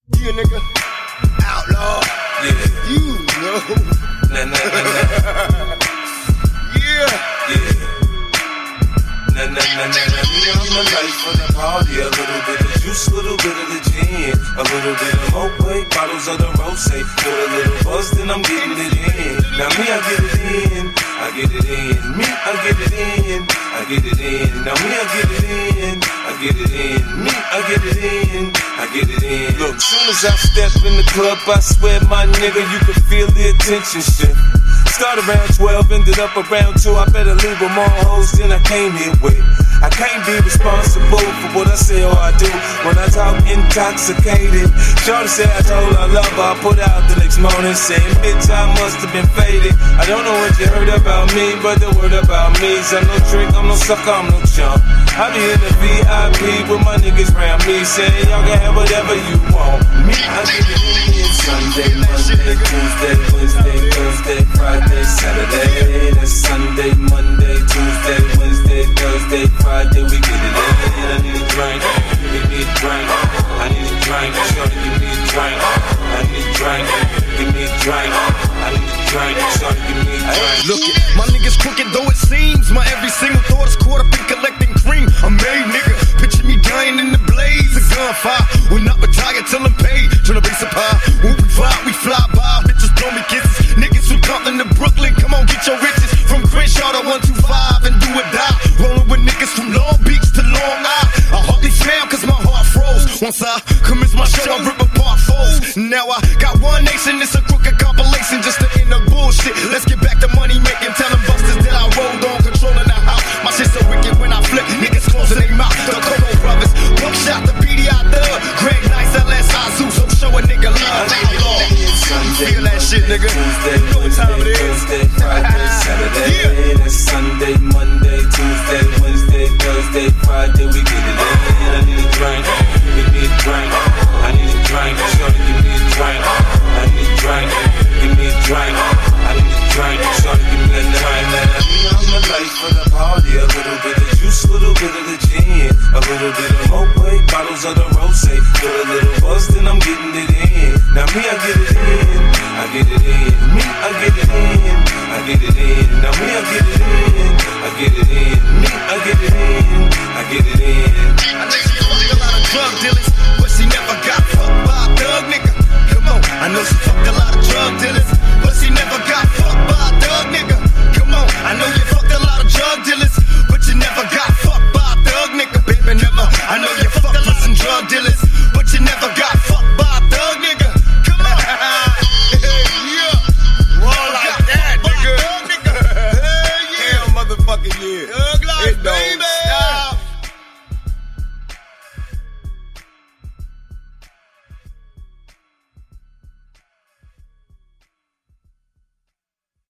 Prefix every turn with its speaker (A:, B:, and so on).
A: You nigga, outlaw.
B: Yeah.
A: You know.
B: Nah.
A: Yeah.
B: Yeah. Nah. Me on the life of the party. A little bit of juice, a little bit of the gin, a little bit of Moet, bottles of the rosé. Put a little buzz, then I'm getting it in. Now me, I get it in. I get it in. Me, I get it in. I get it in. Now me, I get it in. I get it in. Me, I get it in. I get it in. Look, soon as I step in the club, I swear, my nigga, you can feel the attention shift. Start around 12, ended up around 2. I better leave with more hoes than I came here with. I can't be responsible for what I say or I do when I talk intoxicated. Shorty said I told her I love her. I put out the next morning saying, bitch, I must have been faded. I don't know what you heard about me, but the word about me is I'm no trick, I'm no sucker, I'm no chump. I be in the VIP with my niggas round me, saying y'all can have whatever you want. Me, I get it in Sunday, Monday, Tuesday, Wednesday, Thursday, Friday, Saturday. That's Sunday, Monday, Tuesday, Wednesday, Thursday, Friday. We get it in. I need a drink, give me a drink. I need a drink, shorty, give me a drink. I need a drink, give me a drink. I need a drink, shorty, give me a drink.
A: Look it, my niggas crooked though it seems. My every single thought is caught up in collecting cream. I'm made, nigga. Picture me dying in the blaze of gunfire. Will not retire till I'm paid. Tryna base a pie. When we fly by. Bitches blow me kisses. Niggas from Compton to Brooklyn, come on, get your riches. From Crenshaw to 125 and do or die. Rolling with niggas from Long Beach to Long Island. I hardly smile cause my heart froze. Once I commence my show, I rip apart foes. Now I got one nation, it's a crooked compilation just to end the bullshit. Let's get back to money making. Tell them busters that I rolled on, controlling the house. My shit so wicked when I flip, niggas closing their mouth. The Coco brothers, Buckshot, the BDI Thug, Greg Nice, LS Azu, so show a nigga love. Outlaw, feel that shit, nigga.
B: Tuesday,
A: You know what time it is.
B: Thursday, Friday, Saturday.
A: Yeah.
B: That's Sunday, Monday, Tuesday, Wednesday, Thursday, Friday. We get it in. I need a drink, give me a drink. I need a drink, shorty, give me a drink. I need a drink, give me a drink. I need a drink, shorty, give me a drink. Me on the life of the party. A little bit of juice, a little bit of the gin, a little bit of Moet, bottles of the rosé. Put a little buzz, then I'm getting it in. Now me, I get it in. I get it in. Me, I get it in. I get it in. Now me, I get it in. I get it in. Me, I get it in. I get it in.
A: I think she fucked a lot of drug dealers.